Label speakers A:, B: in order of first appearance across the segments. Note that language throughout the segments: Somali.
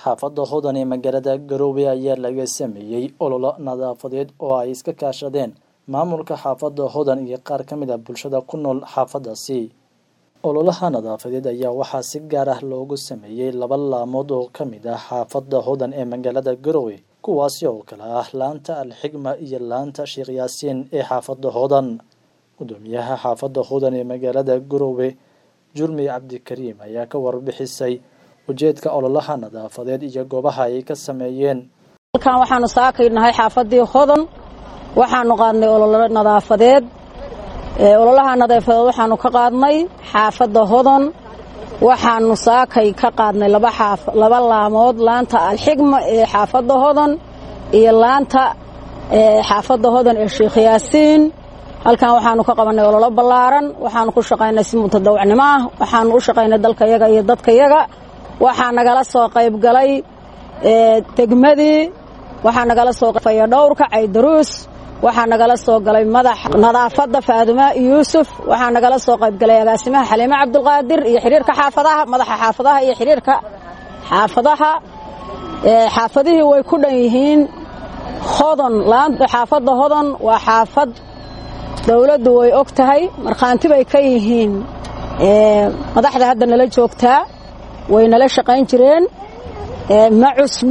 A: xaafadda hodan ee magaalada Garowe ayaa laga sameeyay ololo nadaafadeed oo ay iska kaashadeen maamulka xaafadda hodan iyo qaar ka mid ah bulshada ku nool xaafaddaasi. Ololaha nadaafadeed ayaa waxaa si gaar ah loogu sameeyay laba laamood oo ka mid ah xaafadda hodan ee magaalada Garowe, kuwaasi oo kala ah laanta Al-Xigma iyo laanta Sheekh Yaasiin ee xaafadda hodan. Gudoomiyaha xaafadda hodan ee magaalada Garowe, Jurmi Cabdikariim, ayaa ka warbixisay ujeedka ololaha nadaafadeed iyo goobaha ay ka sameeyeen.
B: Halkan waxaanu saakaynahay xaafadii hodan, waxaanu qaadnay ololo nadaafadeed. Ololaha nadaafadeed waxaanu ka qaadnay xaafadda hodan, waxaanu saakay ka qaadnay laba laamood, laanta Al-Xigma ee xaafadda hodan iyo laanta xaafadda hodan ee Sheekh Yaasiin. halkan waxaanu ka qabanay ololo ballaaran, waxaanu ku shaqaynay si mutadawacnimo ah, waxaanu u shaqaynay dalkayaga iyo dadkayaga. waxaa nagala soo qayb galay degmadii, waxaa nagala soo qayb dhowrka Caydaruus, waxaa nagala soo galay madax nadaafadda Faaduma Yuusuf, waxaa nagala soo qayb galay agaasimaha Xaliime Cabdulqaadir iyo xiriirka xaafadaha, madaxa xaafadaha iyo xiriirka xaafadaha. xaafadihii way ku dhan yihiin hodan. laanta xaafadda hodan waa xaafad dawladdu way og tahay, markhaanti bay ka yihiin madaxda hadda nala joogtaa, way nala shaqayn jireen. ma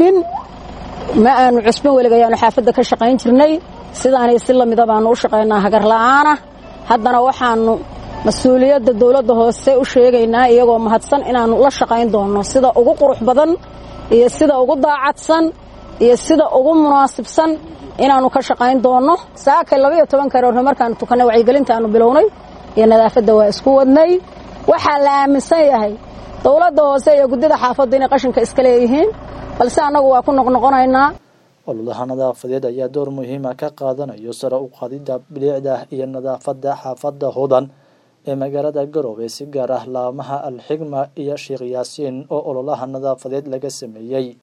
B: aanu cusbin weligayaanu xaafadda ka shaqayn jirnay, sidaanay si lamida baanu u shaqaynaa hagar la'aana. haddana waxaanu mas-uuliyadda dawladda hoose u sheegaynaa iyagoo mahadsan inaanu la shaqayn doono sida ugu qurux badan iyo sida ugu daacadsan iyo sida ugu munaasibsan inaanu ka shaqayn doono. saakay 12 karoorna markaanu tukanay wacyigelinta aanu bilownay iyo nadaafadda waa isku wadnay. waxaa la aaminsan yahay dawladda hoose iyo guddida xaafadda inay qashinka iska leeyihiin, balse annagu waa ku noqnoqonaynaa.
A: ololaha nadaafadeed ayaa door muhiim ah ka qaadanayo sare u qaadidda bilicda iyo nadaafadda xaafadda hodan ee magaalada Garowe, si gaar ah laamaha Al-Xigma iyo Sheekh Yaasiin oo ololaha nadaafadeed laga sameeyay.